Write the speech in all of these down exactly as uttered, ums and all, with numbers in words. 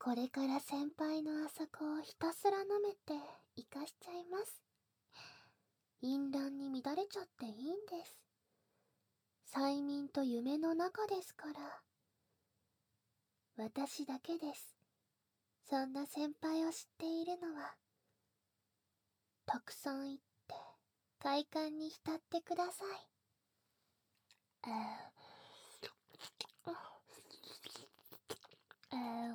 これから先輩のあそこをひたすら舐めて生かしちゃいます。淫乱に乱れちゃっていいんです。催眠と夢の中ですから。私だけです。そんな先輩を知っているのは。たくさん言って快感に浸ってください。えー、えー、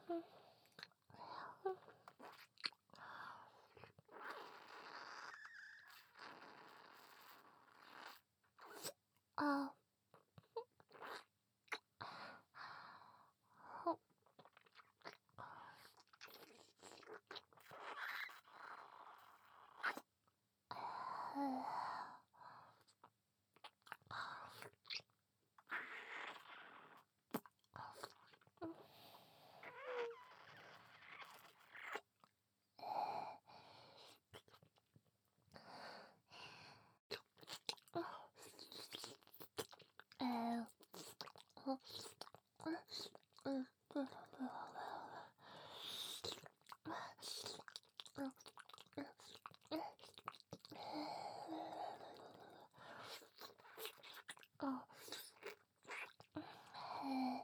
あ、ほ、えー、ほ、うん、うん、あ、へ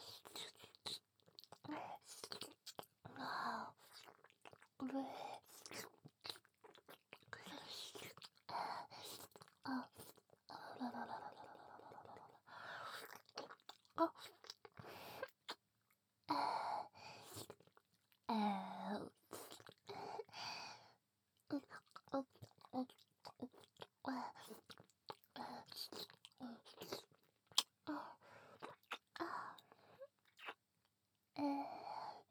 え、あ、うえ、あ、あららららららららら、あ、えー、う、う、う、う、あ、あ、あ、えー、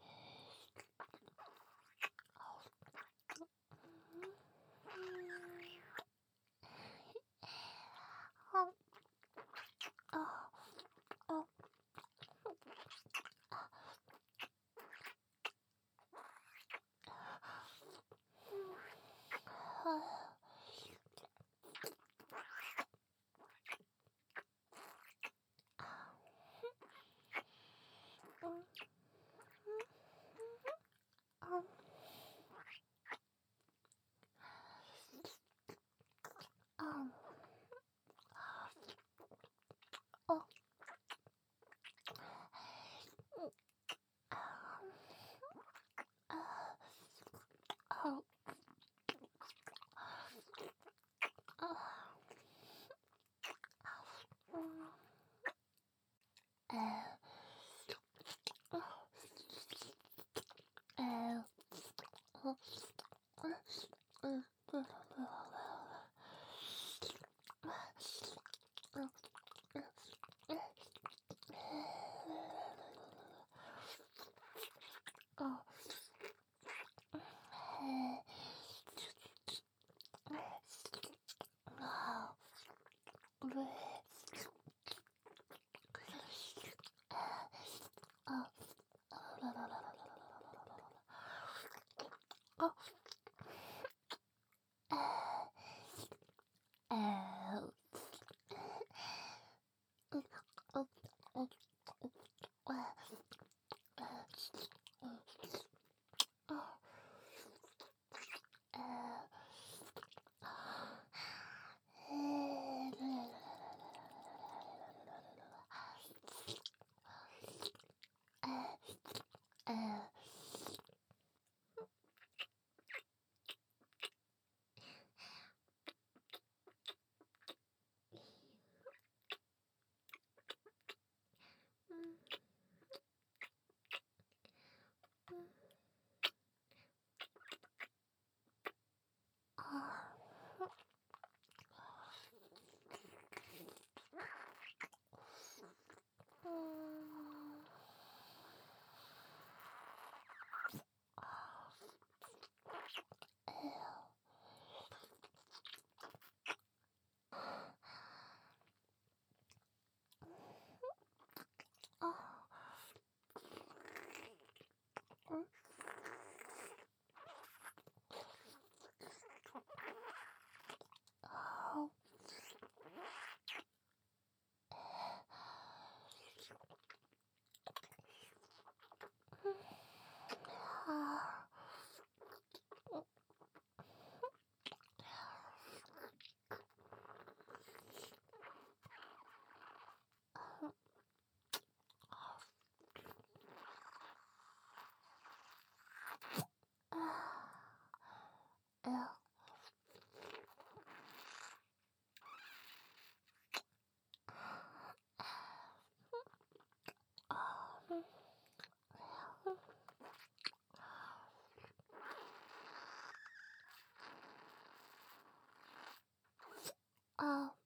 あ、あ、あ、はうん、あ、あ、あ、あ、あ、うん、えー、えー、う、う、う、う、あ、へえ、あ、うえ、あ、あらららららららら、あ、えー、う、う、う、う、あ、あ、えー、へえ、えー、うん、うん、あ、うん、えー、あ、うん、あ、あ、えー、あ、うん、 あ、